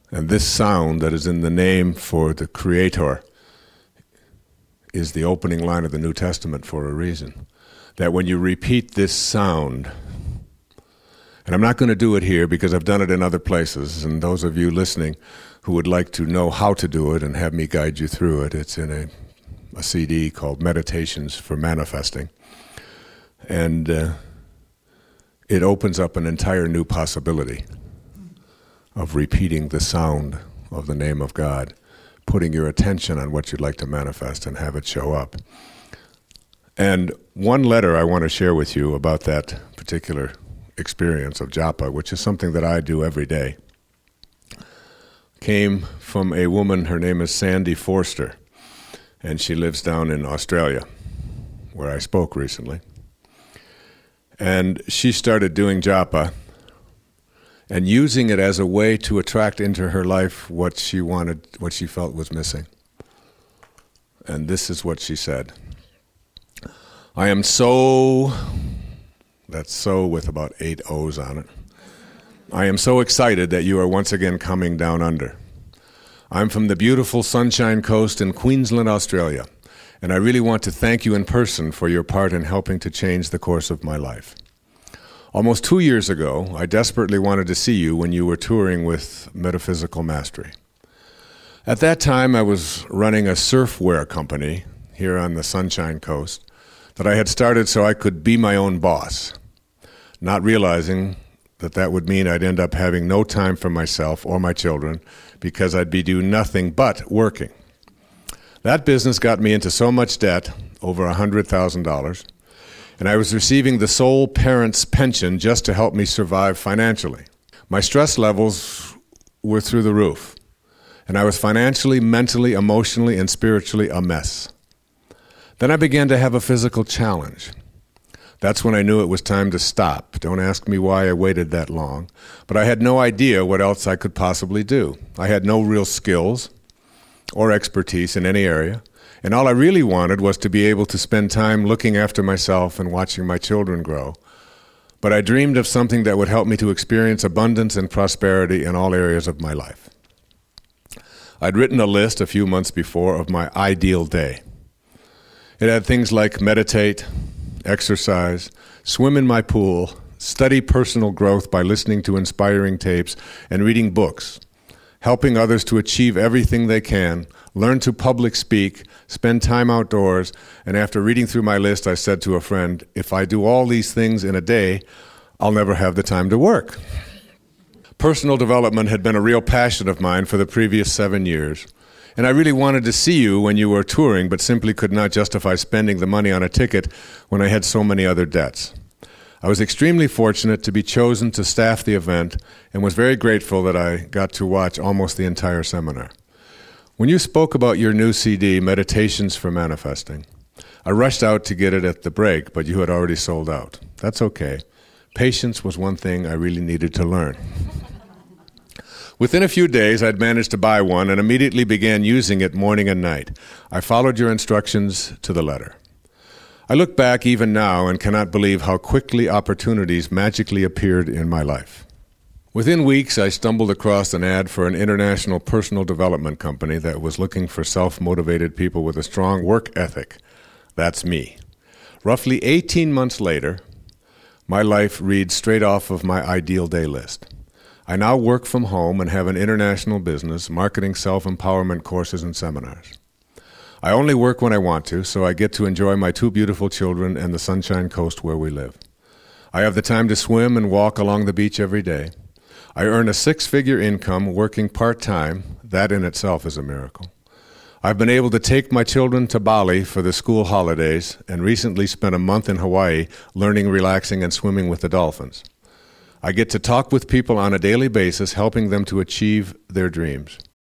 And this sound that is in the name for the Creator is the opening line of the New Testament for a reason. That when you repeat this sound, and I'm not going to do it here because I've done it in other places, and those of you listening who would like to know how to do it and have me guide you through it, it's in a CD called Meditations for Manifesting. And it opens up an entire new possibility of repeating the sound of the name of God, putting your attention on what you'd like to manifest and have it show up. And one letter I want to share with you about that particular experience of japa, which is something that I do every day, came from a woman. Her name is Sandy Forster, and she lives down in Australia, where I spoke recently. And she started doing japa and using it as a way to attract into her life what she wanted, what she felt was missing. And this is what she said. I am so, that's so with about 8 O's on it. I am so excited that you are once again coming down under. I'm from the beautiful Sunshine Coast in Queensland, Australia, and I really want to thank you in person for your part in helping to change the course of my life. Almost 2 years ago, I desperately wanted to see you when you were touring with Metaphysical Mastery. At that time, I was running a surfwear company here on the Sunshine Coast that I had started so I could be my own boss, not realizing that that would mean I'd end up having no time for myself or my children because I'd be doing nothing but working. That business got me into so much debt, over $100,000, and I was receiving the sole parent's pension just to help me survive financially. My stress levels were through the roof, and I was financially, mentally, emotionally, and spiritually a mess. Then I began to have a physical challenge. That's when I knew it was time to stop. Don't ask me why I waited that long, but I had no idea what else I could possibly do. I had no real skills or expertise in any area, and all I really wanted was to be able to spend time looking after myself and watching my children grow. But I dreamed of something that would help me to experience abundance and prosperity in all areas of my life. I'd written a list a few months before of my ideal day. It had things like meditate, exercise, swim in my pool, study personal growth by listening to inspiring tapes and reading books, helping others to achieve everything they can, learn to public speak, spend time outdoors, and after reading through my list, I said to a friend, if I do all these things in a day, I'll never have the time to work. Personal development had been a real passion of mine for the previous 7 years, and I really wanted to see you when you were touring, but simply could not justify spending the money on a ticket when I had so many other debts. I was extremely fortunate to be chosen to staff the event and was very grateful that I got to watch almost the entire seminar. When you spoke about your new CD, Meditations for Manifesting, I rushed out to get it at the break, but you had already sold out. That's okay. Patience was one thing I really needed to learn. Within a few days, I'd managed to buy one and immediately began using it morning and night. I followed your instructions to the letter. I look back even now and cannot believe how quickly opportunities magically appeared in my life. Within weeks, I stumbled across an ad for an international personal development company that was looking for self-motivated people with a strong work ethic. That's me. Roughly 18 months later, my life reads straight off of my ideal day list. I now work from home and have an international business, marketing self-empowerment courses and seminars. I only work when I want to, so I get to enjoy my 2 beautiful children and the Sunshine Coast where we live. I have the time to swim and walk along the beach every day. I earn a 6-figure income working part-time. That in itself is a miracle. I've been able to take my children to Bali for the school holidays and recently spent a month in Hawaii learning, relaxing, and swimming with the dolphins. I get to talk with people on a daily basis, helping them to achieve their dreams.